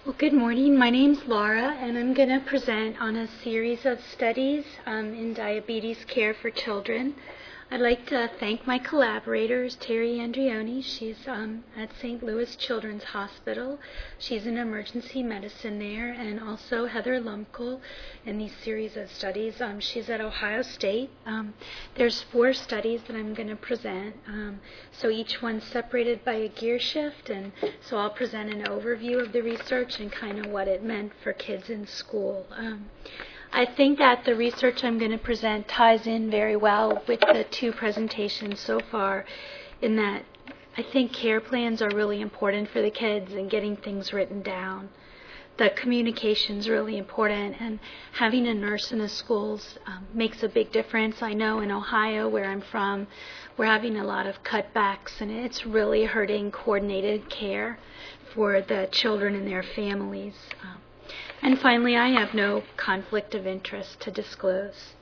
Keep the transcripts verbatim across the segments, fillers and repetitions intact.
Well, good morning. My name's Laura, and I'm going to present on a series of studies um, in diabetes care for children. I'd like to thank my collaborators, Terry Andrioni. She's um, at Saint Louis Children's Hospital. She's in emergency medicine there, and also Heather Lumkel in these series of studies. Um, she's at Ohio State. Um, there's four studies that I'm going to present. Um, so each one's separated by a gear shift, and so I'll present an overview of the research and kind of what it meant for kids in school. Um, I think that the research I'm going to present ties in very well with the two presentations so far, in that I think care plans are really important for the kids and getting things written down. The communication's really important, and having a nurse in the schools um, makes a big difference. I know in Ohio, where I'm from, we're having a lot of cutbacks, and it's really hurting coordinated care for the children and their families. Um, And finally, I have no conflict of interest to disclose.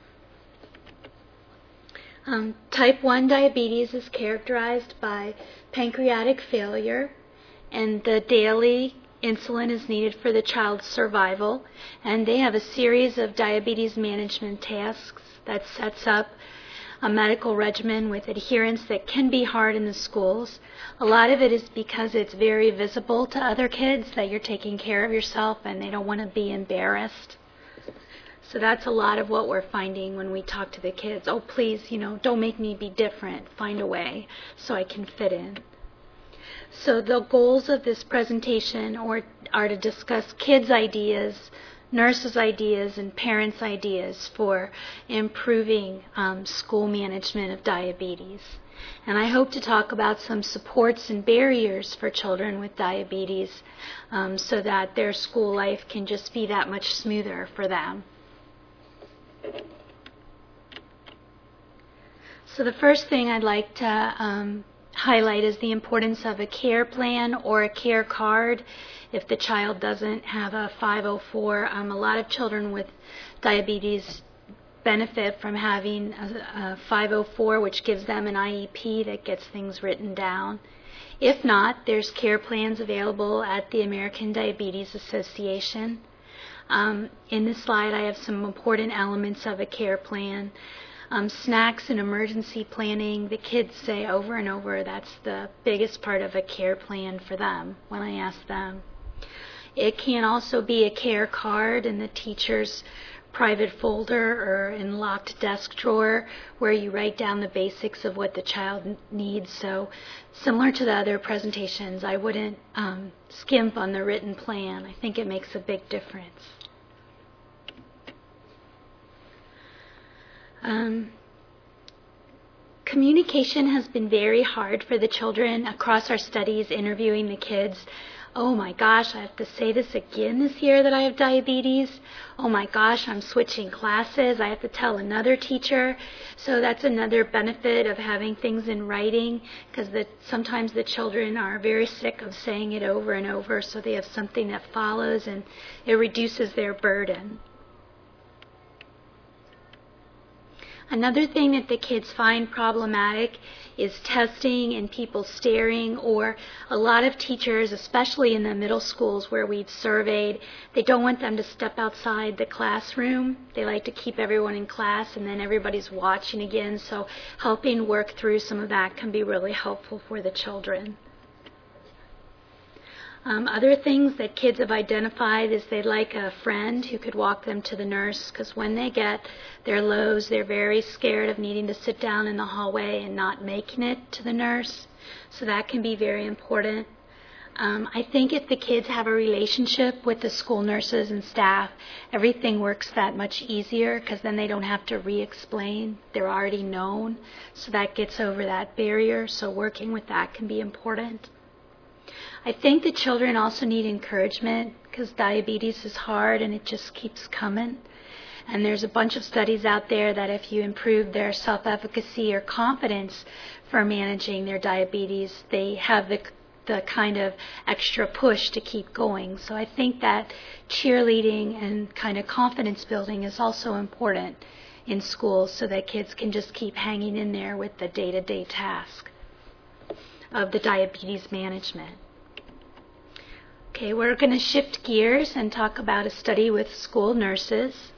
Um, type one diabetes is characterized by pancreatic failure, and the daily insulin is needed for the child's survival. And they have a series of diabetes management tasks that sets up a medical regimen with adherence that can be hard in the schools. A lot of it is because it's very visible to other kids that you're taking care of yourself and they don't want to be embarrassed. So that's a lot of what we're finding when we talk to the kids. Oh, please, you know, don't make me be different. Find a way so I can fit in. So the goals of this presentation are, are to discuss kids' ideas, nurses' ideas, and parents' ideas for improving um, school management of diabetes. And I hope to talk about some supports and barriers for children with diabetes um, so that their school life can just be that much smoother for them. So the first thing I'd like to um, highlight is the importance of a care plan or a care card if the child doesn't have a five oh four. Um, a lot of children with diabetes benefit from having a, a five oh four, which gives them an I E P that gets things written down. If not, there's care plans available at the American Diabetes Association. Um, in this slide, I have some important elements of a care plan. Um, snacks and emergency planning, the kids say over and over that's the biggest part of a care plan for them when I ask them. It can also be a care card in the teacher's private folder or in locked desk drawer where you write down the basics of what the child needs. So similar to the other presentations, I wouldn't um, skimp on the written plan. I think it makes a big difference. Um, communication has been very hard for the children across our studies, interviewing the kids. Oh my gosh, I have to say this again this year that I have diabetes. Oh my gosh, I'm switching classes. I have to tell another teacher. So that's another benefit of having things in writing, because the, sometimes the children are very sick of saying it over and over, so they have something that follows and it reduces their burden. Another thing that the kids find problematic is testing and people staring, or a lot of teachers, especially in the middle schools where we've surveyed, they don't want them to step outside the classroom. They like to keep everyone in class and then everybody's watching again, so helping work through some of that can be really helpful for the children. Um, other things that kids have identified is they'd like a friend who could walk them to the nurse, because when they get their lows, they're very scared of needing to sit down in the hallway and not making it to the nurse. So that can be very important. Um, I think if the kids have a relationship with the school nurses and staff, everything works that much easier, because then they don't have to re-explain. They're already known. So that gets over that barrier. So working with that can be important. I think the children also need encouragement, because diabetes is hard and it just keeps coming. And there's a bunch of studies out there that if you improve their self-efficacy or confidence for managing their diabetes, they have the the kind of extra push to keep going. So I think that cheerleading and kind of confidence building is also important in schools, so that kids can just keep hanging in there with the day-to-day task of the diabetes management. Okay, we're going to shift gears and talk about a study with school nurses.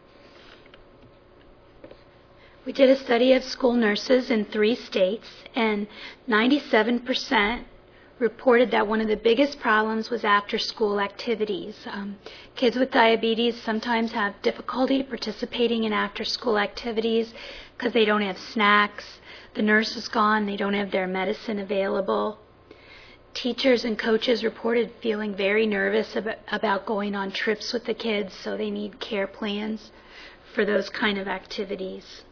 We did a study of school nurses in three states, and ninety-seven percent reported that one of the biggest problems was after-school activities. Um, kids with diabetes sometimes have difficulty participating in after-school activities because they don't have snacks, the nurse is gone, they don't have their medicine available. Teachers and coaches reported feeling very nervous about, about going on trips with the kids, so they need care plans for those kind of activities.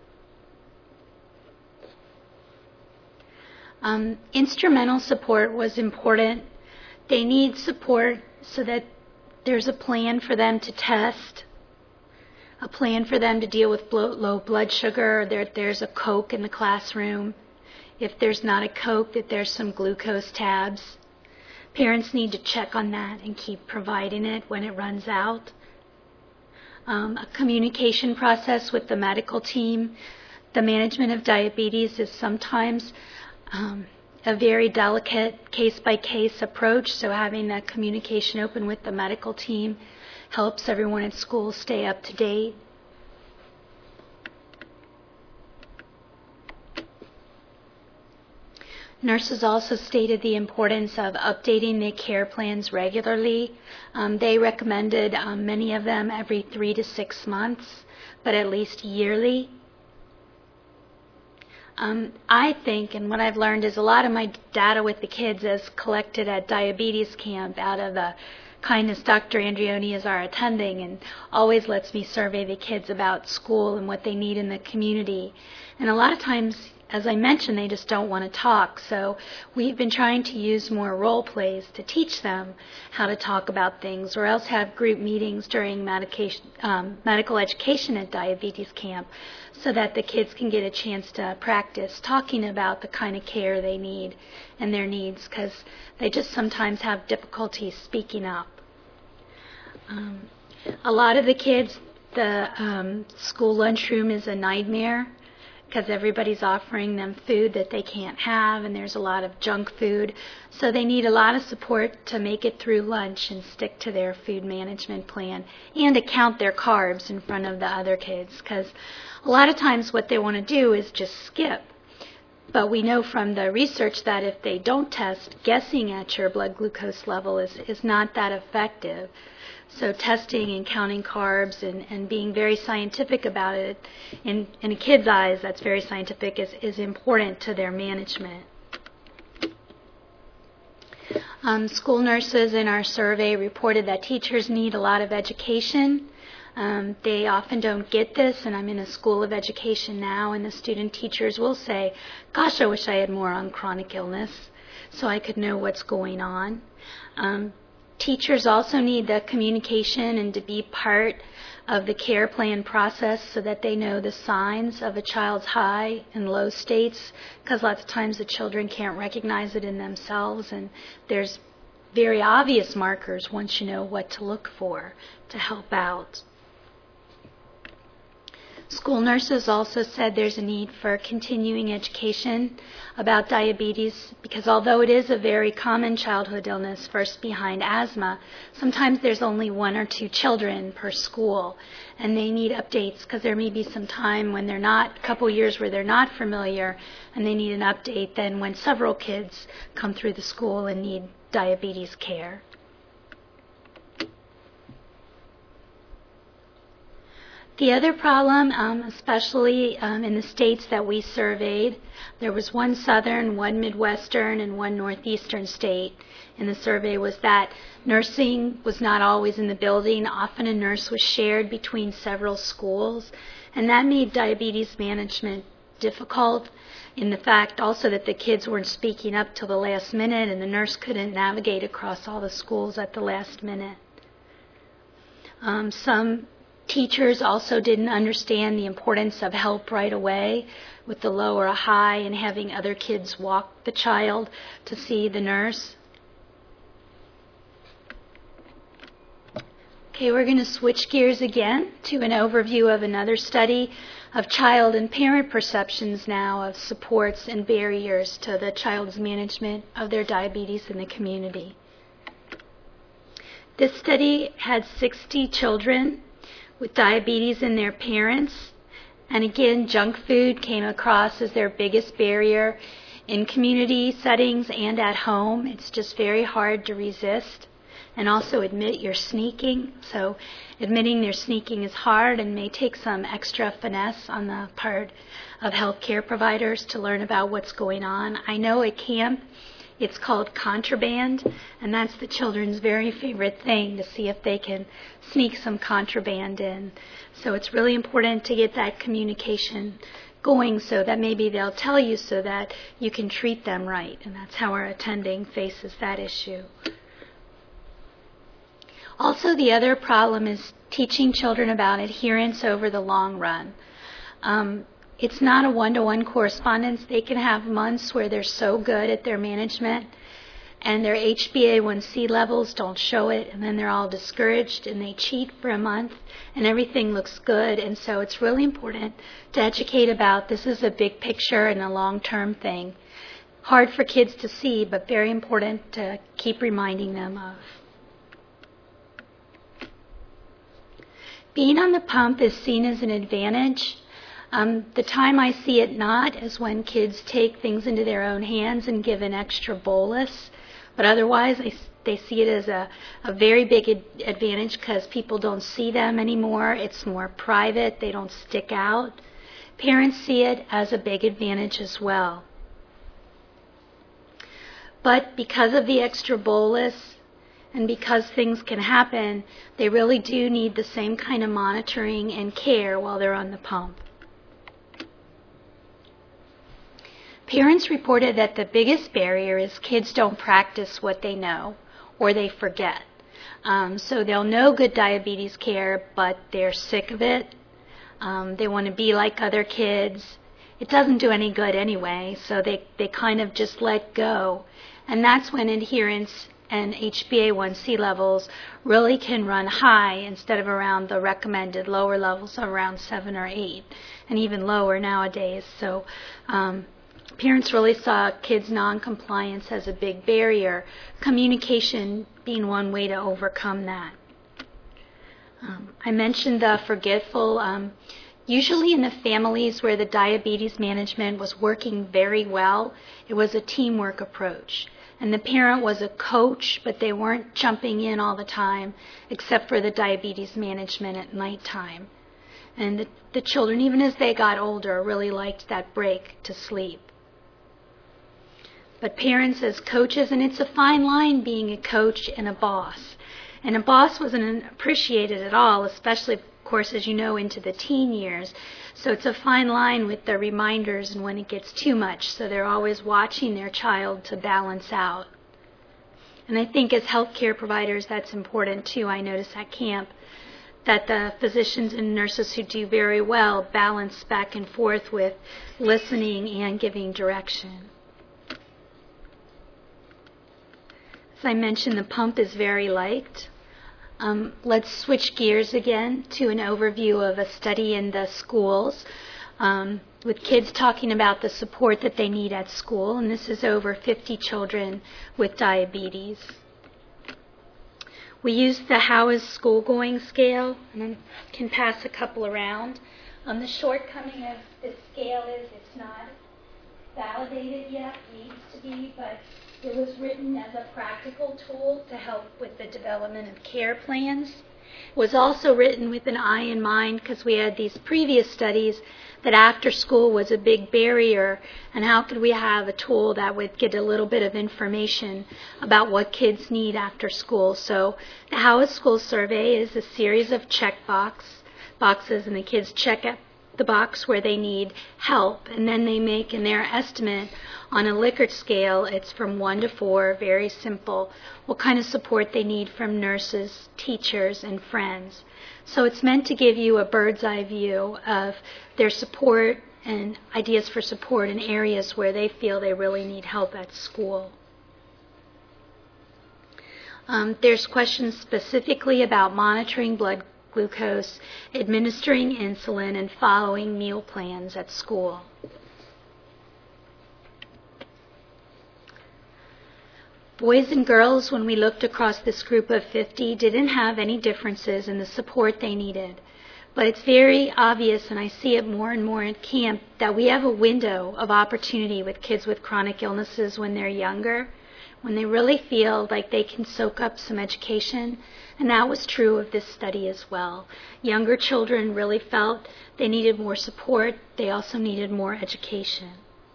Um, instrumental support was important. They need support so that there's a plan for them to test, a plan for them to deal with low blood sugar, or that there's a Coke in the classroom. If there's not a Coke, that there's some glucose tabs. Parents need to check on that and keep providing it when it runs out. Um, a communication process with the medical team. The management of diabetes is sometimes Um, a very delicate case-by-case approach, so having that communication open with the medical team helps everyone at school stay up to date. Nurses also stated the importance of updating their care plans regularly. Um, they recommended um, many of them every three to six months, but at least yearly. Um, I think, and what I've learned is a lot of my data with the kids is collected at diabetes camp out of the kindness Doctor Andreoni is our attending and always lets me survey the kids about school and what they need in the community. And a lot of times, as I mentioned, they just don't want to talk. So we've been trying to use more role plays to teach them how to talk about things, or else have group meetings during medication, um, medical education at diabetes camp so that the kids can get a chance to practice talking about the kind of care they need and their needs, because they just sometimes have difficulty speaking up. Um, a lot of the kids, the um, school lunchroom is a nightmare, because everybody's offering them food that they can't have, and there's a lot of junk food. So they need a lot of support to make it through lunch and stick to their food management plan and to count their carbs in front of the other kids, because a lot of times what they want to do is just skip. But we know from the research that if they don't test, guessing at your blood glucose level is, is not that effective. So testing and counting carbs and, and being very scientific about it, in, in a kid's eyes, that's very scientific, is, is important to their management. Um, school nurses in our survey reported that teachers need a lot of education. Um, they often don't get this, and I'm in a school of education now, and the student teachers will say, gosh, I wish I had more on chronic illness so I could know what's going on. Um, Teachers also need the communication and to be part of the care plan process so that they know the signs of a child's high and low states, because lots of times the children can't recognize it in themselves, and there's very obvious markers once you know what to look for to help out. School nurses also said there's a need for continuing education about diabetes, because although it is a very common childhood illness, first behind asthma, sometimes there's only one or two children per school, and they need updates because there may be some time when they're not, a couple years where they're not familiar, and they need an update then when several kids come through the school and need diabetes care. The other problem, um, especially um, in the states that we surveyed, there was one southern, one midwestern, and one northeastern state in the survey, was that nursing was not always in the building. Often a nurse was shared between several schools, and that made diabetes management difficult, in the fact also that the kids weren't speaking up till the last minute, and the nurse couldn't navigate across all the schools at the last minute. Um, some Teachers also didn't understand the importance of help right away with the low or a high and having other kids walk the child to see the nurse. Okay, we're going to switch gears again to an overview of another study of child and parent perceptions now of supports and barriers to the child's management of their diabetes in the community. This study had sixty children with diabetes and their parents. And again, junk food came across as their biggest barrier in community settings and at home. It's just very hard to resist. And also admit you're sneaking. So admitting they're sneaking is hard and may take some extra finesse on the part of healthcare providers to learn about what's going on. I know at camp it's called contraband, and that's the children's very favorite thing, to see if they can sneak some contraband in. So it's really important to get that communication going so that maybe they'll tell you so that you can treat them right. And that's how our attending faces that issue. Also, the other problem is teaching children about adherence over the long run. Um, it's not a one-to-one correspondence. They can have months where they're so good at their management and their H b A one C levels don't show it, and then they're all discouraged and they cheat for a month and everything looks good. And so it's really important to educate about this is a big picture and a long-term thing. Hard for kids to see, but very important to keep reminding them of. Being on the pump is seen as an advantage. Um, the time I see it not is when kids take things into their own hands and give an extra bolus. But otherwise, they, they see it as a, a very big ad- advantage because people don't see them anymore. It's more private. They don't stick out. Parents see it as a big advantage as well. But because of the extra bolus, and because things can happen, they really do need the same kind of monitoring and care while they're on the pump. Parents reported that the biggest barrier is kids don't practice what they know or they forget. Um, so they'll know good diabetes care, but they're sick of it. Um, they want to be like other kids. It doesn't do any good anyway, so they, they kind of just let go. And that's when adherence and H b A one C levels really can run high instead of around the recommended lower levels of around seven or eight, and even lower nowadays. So um, parents really saw kids' non-compliance as a big barrier, communication being one way to overcome that. Um, I mentioned the forgetful. Um, usually in the families where the diabetes management was working very well, it was a teamwork approach. And the parent was a coach, but they weren't jumping in all the time, except for the diabetes management at nighttime. And the, the children, even as they got older, really liked that break to sleep. But parents as coaches, and it's a fine line being a coach and a boss. And a boss wasn't appreciated at all, especially, of course, as you know, into the teen years. So it's a fine line with the reminders and when it gets too much. So they're always watching their child to balance out. And I think as healthcare providers, that's important too. I notice at camp that the physicians and nurses who do very well balance back and forth with listening and giving direction. As I mentioned, the pump is very liked. Um, let's switch gears again to an overview of a study in the schools um, with kids talking about the support that they need at school. And this is over fifty children with diabetes. We used the How is School Going scale, and I can pass a couple around. Um, the shortcoming of this scale is it's not validated yet, needs to be, but it was written as a practical tool to help with the development of care plans. It was also written with an eye in mind because we had these previous studies that after school was a big barrier, and how could we have a tool that would get a little bit of information about what kids need after school. So the How is School survey is a series of check box, boxes, and the kids check it the box where they need help, and then they make in their estimate on a Likert scale, it's from one to four, very simple, what kind of support they need from nurses, teachers, and friends. So it's meant to give you a bird's eye view of their support and ideas for support in areas where they feel they really need help at school. Um, there's questions specifically about monitoring blood glucose, administering insulin, and following meal plans at school. Boys and girls, when we looked across this group of fifty, didn't have any differences in the support they needed. But it's very obvious, and I see it more and more at camp, that we have a window of opportunity with kids with chronic illnesses when they're younger, when they really feel like they can soak up some education. And that was true of this study as well. Younger children really felt they needed more support. They also needed more education.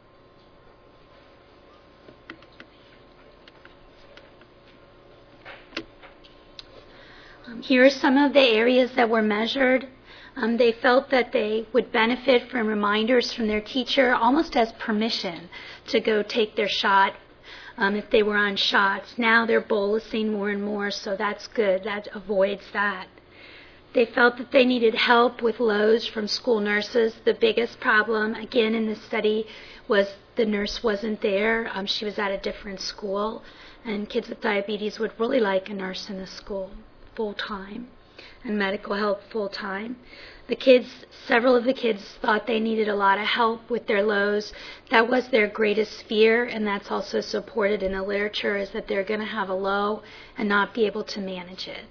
Um, here are some of the areas that were measured. Um, they felt that they would benefit from reminders from their teacher, almost as permission to go take their shot um, if they were on shots. Now they're bolusing more and more, so that's good. That avoids that. They felt that they needed help with lows from school nurses. The biggest problem, again, in this study was the nurse wasn't there. Um, she was at a different school, and kids with diabetes would really like a nurse in the school full-time, and medical help full-time. The kids, several of the kids thought they needed a lot of help with their lows. That was their greatest fear, and that's also supported in the literature, is that they're going to have a low and not be able to manage it.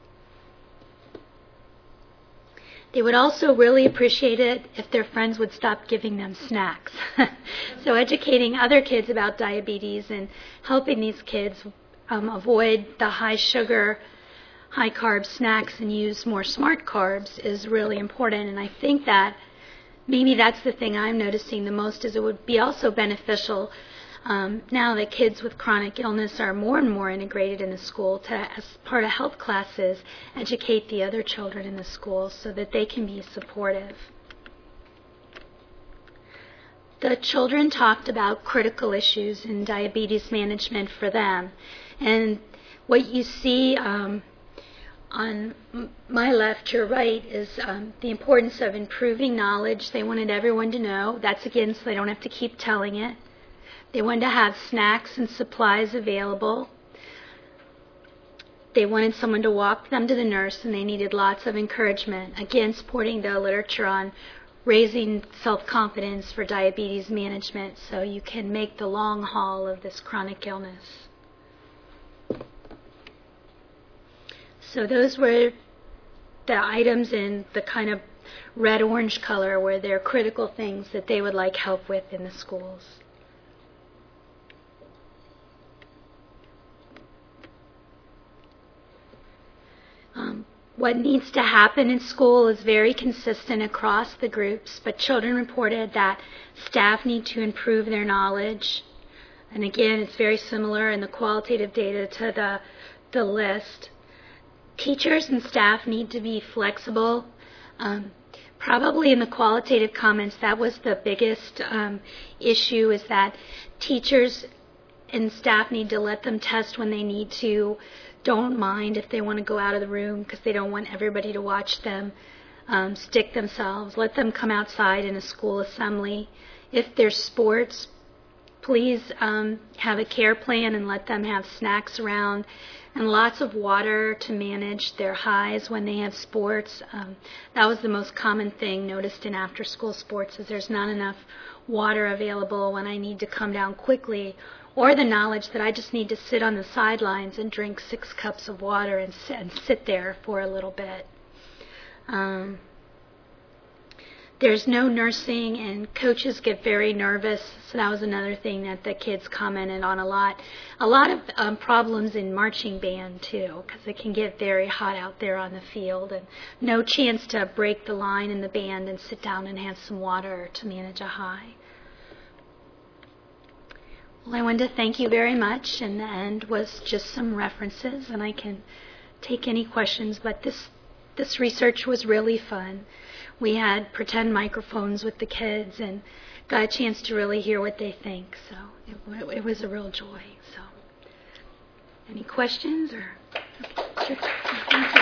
They would also really appreciate it if their friends would stop giving them snacks. So educating other kids about diabetes and helping these kids um, avoid the high sugar, high carb snacks and use more smart carbs is really important. And I think that maybe that's the thing I'm noticing the most, is it would be also beneficial um, now that kids with chronic illness are more and more integrated in the school to, as part of health classes, educate the other children in the school so that they can be supportive. The children talked about critical issues in diabetes management for them. And what you see um, on my left, your right, is um, the importance of improving knowledge. They wanted everyone to know. That's again so they don't have to keep telling it. They wanted to have snacks and supplies available. They wanted someone to walk them to the nurse, and they needed lots of encouragement. Again, supporting the literature on raising self-confidence for diabetes management so you can make the long haul of this chronic illness. So those were the items in the kind of red-orange color where they're critical things that they would like help with in the schools. Um, what needs to happen in school is very consistent across the groups, but children reported that staff need to improve their knowledge. And again, it's very similar in the qualitative data to the, the list. Teachers and staff need to be flexible. Um, probably in the qualitative comments, that was the biggest um, issue, is that teachers and staff need to let them test when they need to. Don't mind if they want to go out of the room because they don't want everybody to watch them um, stick themselves. Let them come outside in a school assembly. If there's sports, please um, have a care plan and let them have snacks around, and lots of water to manage their highs when they have sports. Um, that was the most common thing noticed in after-school sports, is there's not enough water available when I need to come down quickly, or the knowledge that I just need to sit on the sidelines and drink six cups of water and sit, and sit there for a little bit. Um, there's no nursing, and coaches get very nervous, so that was another thing that the kids commented on a lot. A lot of um, problems in marching band, too, because it can get very hot out there on the field, and no chance to break the line in the band and sit down and have some water to manage a high. Well, I wanted to thank you very much, and the end was just some references, and I can take any questions, but this this research was really fun. We had pretend microphones with the kids and got a chance to really hear what they think, so it, it was a real joy. So, any questions? Or okay, sure. Thank you.